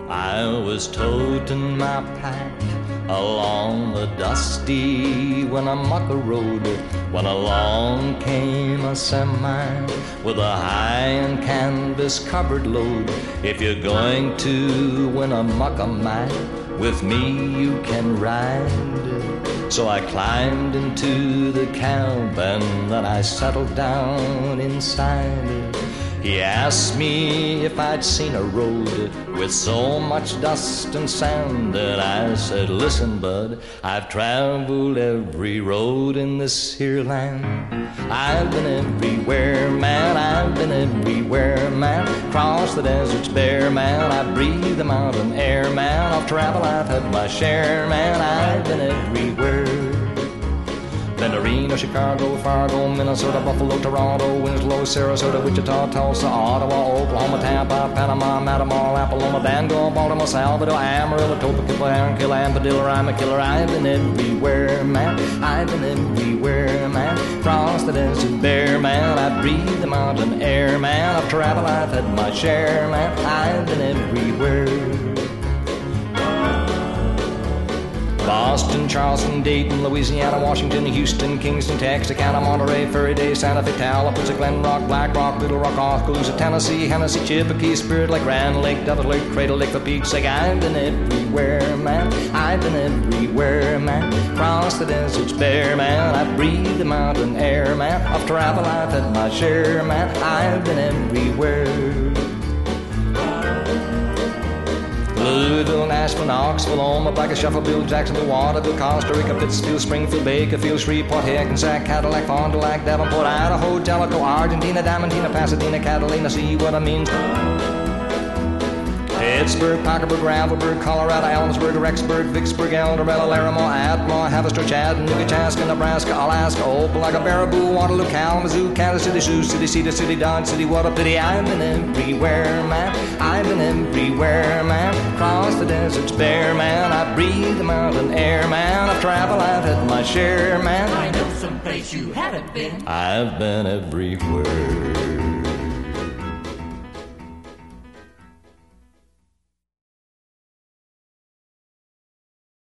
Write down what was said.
I was toting my pack along the dusty Winnemucca road when along came a semi with a high and canvas covered load. If you're going to Winnemucca, man, with me you can ride. So I climbed into the cab and then I settled down inside. He asked me if I'd seen a road with so much dust and sand, and I said, listen, bud, I've traveled every road in this here land. I've been everywhere, man, I've been everywhere, man. Crossed the deserts bare, man, I breathe the mountain air, man. Of travel I've had my share, man, I've been everywhere. Been to Reno, Chicago, Fargo, Minnesota, Buffalo, Toronto, Winslow, Sarasota, Wichita, Tulsa, Ottawa, Oklahoma, Tampa, Panama, Matamor, Apollonia, Bangor, Baltimore, Salvador, Amarillo, Topeka, Aaron, Armadillo, I'm a killer. I've been everywhere, man. I've been everywhere, man. Crossed the desert bare, man. I breathe the mountain air, man. I've traveled, I've had my share, man. I've been everywhere. Boston, Charleston, Dayton, Louisiana, Washington, Houston, Kingston, Texarkana, Monterey, Furry Day, Santa Fe, Tallapoosa, Glen Rock, Black Rock, Little Rock, Oskaloosa, Tennessee, Hennessy, Chippewa, Spirit Lake, Grand Lake, Devil Lake, Cradle Lake, for Pete's sake. I've been everywhere, man. I've been everywhere, man. Crossed the deserts bare, man. I breathe the mountain air, man. Of travel I've had my share, man. I've been everywhere. Louisville, Nashville, Knoxville, Omaha, Black Shuffleville, Jacksonville, Waterville, Costa Rica, Pittsfield, Springfield, Bakerfield, Shreveport, Hackensack, Cadillac, Fond du Lac, Davenport, Idaho, Jellicoe, Argentina, Diamantina, Pasadena, Catalina, see what I mean? Pittsburgh, Parkersburg, Gravelburg, Colorado, Ellensburg, Rexburg, Vicksburg, El Dorado, Larimore, Atmore, Haverstraw, Chattanooga, Chaska, Nebraska, Alaska, Opelika, Baraboo, Waterloo, Kalamazoo, Kansas City, Sioux City, Cedar City, Dodge City, what a pity. I've been everywhere, man. I've been everywhere, man. Crossed the deserts bare, man. I breathe the mountain air, man. I've traveled, I've had my share, man. I know someplace you haven't been. I've been everywhere.